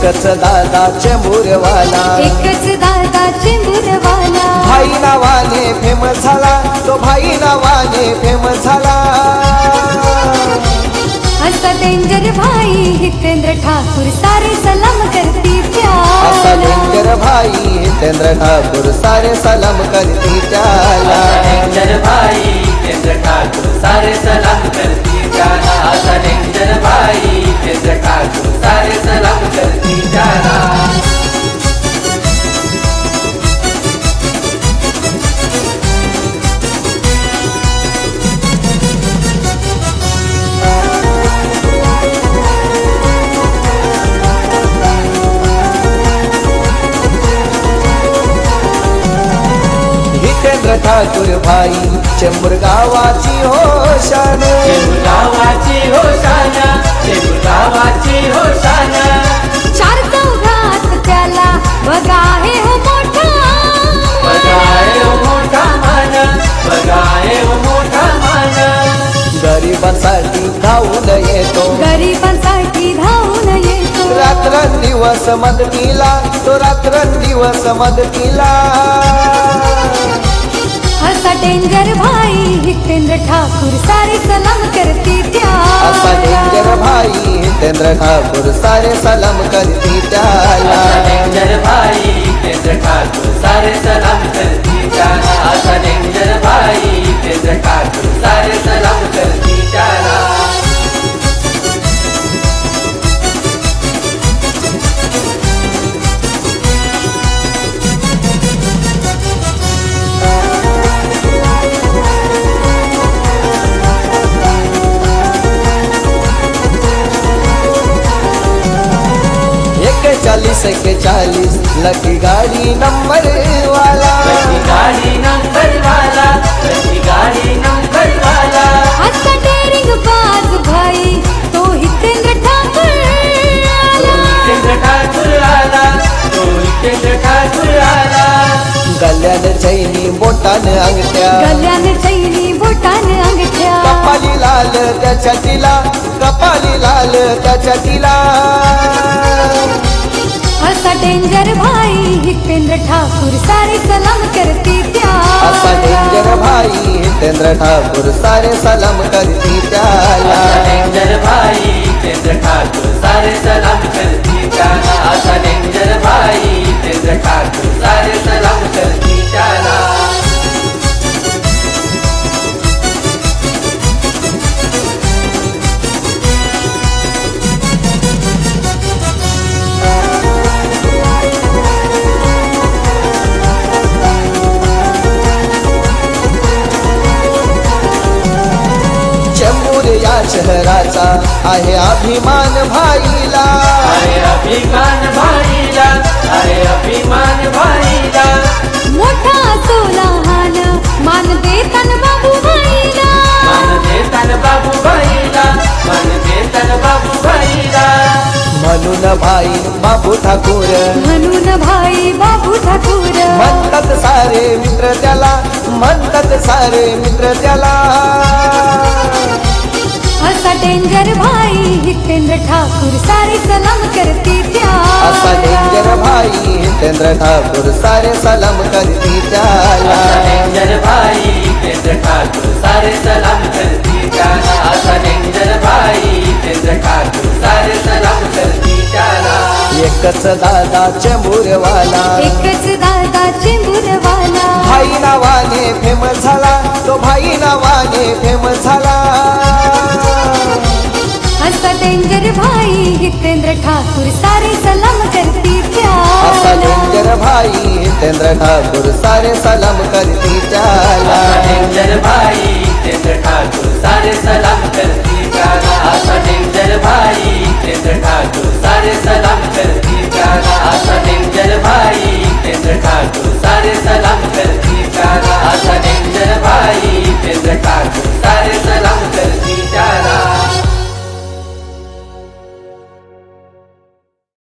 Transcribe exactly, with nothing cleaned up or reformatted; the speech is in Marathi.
एकच दादा चेंबूरवाला, एकच दादा चेंबूरवाला, भाई नावाने फेमस झाला, तो भाई नावाने फेमस झाला। असा डेंजर भाई हितेंद्र ठाकूर सारे सलाम करती त्याला, असा डेंजर भाई हितेंद्र ठाकूर सारे सलाम करती त्याला, डेंजर भाई हितेंद्र ठाकूर सारे सलाम करती त्याला, असा डेंजर भाई हितेंद्र ठाकूर सारे सलाम करती त्याला। हितेंद्र ठाकूर भाई चेंबूर गावाची होशान, चेंबूर गावाची होशान, चेंबूर गावाची होशान, चार चौघात त्याला बघाहे हो मोठा बघाए हो मोठा मान, बघाए हो मोठा मान, गरिबांसाठी धावून येतो, गरिबांसाठी धावून येतो, रात्रंदिवस मदतीला, तो रात्रंदिवस मदतीला। असा डेंजर भाई हितेंद्र ठाकूर सारे सलाम करती असा डेंजर त्याला, भाई हितेंद्र ठाकूर सारे सलाम करती त्याला, असा डेंजर भाई हितेंद्र ठाकूर सारे सलाम करती त्याला, असा डेंजर भाई हितेंद्र ठाकूर सारे सलाम करती त्याला। चालीस के चालीस लकी गाड़ी नंबर वाला, लकी गाड़ी नंबर वाला, लकी गाड़ी नंबर वाला, असा डेरिंग बाज भाई तो हितेंद्र ठाकूर तो आला, हितेंद्र ठाकूर आला, तो हितेंद्र ठाकूर आला, गल्यान चैनी बोटान अंगठ्या, गल्यान चैनी बोटान अंगठ्या, कपाली लाल त्याच्या तिला, कपाली लाल त्याच्या तिला। असा डेंजर भाई हितेंद्र ठाकूर सारे सलाम करती असा डेंजर त्याला, भाई हितेंद्र ठाकूर सारे सलाम करती त्याला, असा डेंजर भाई हितेंद्र ठाकूर सारे सलाम करती त्याला, असा डेंजर भाई हितेंद्र ठाकूर सारे सलाम करती त्याला। चेंबूर या शहराचा आहे अभिमान भाईला, अरे अभिमान भाईला, अरे अभिमान भाईला, मोठा असो लहान मान देतान बाबू भाईला, मान देतान बाबू भाईला, मान देतान बाबू भाईला, म्हणून भाई बाबू ठाकूर, म्हणून भाई बाबू ठाकूर, म्हणतात सारे मित्र त्याला, म्हणतात सारे मित्र त्याला। असा डेंजर भाई हितेंद्र ठाकूर सारे सलाम करती असा डेंजर त्याला, भाई हितेंद्र ठाकूर सारे सलाम करती त्याला, असा डेंजर भाई हितेंद्र ठाकूर सारे सलाम करती त्याला, असा डेंजर भाई हितेंद्र ठाकूर सारे सलाम करती त्याला। एकच दादा चेंबूरवाला, एकच दादा चेंबूरवाला, भाई नावाने फेमस झाला, तो भाई नावाने फेमस झाला। असा डेंजर भाई हितेंद्र ठाकूर सारे सलाम करती असा डेंजर त्याला, भाई हितेंद्र ठाकूर सारे सलाम करती त्याला, असा डेंजर भाई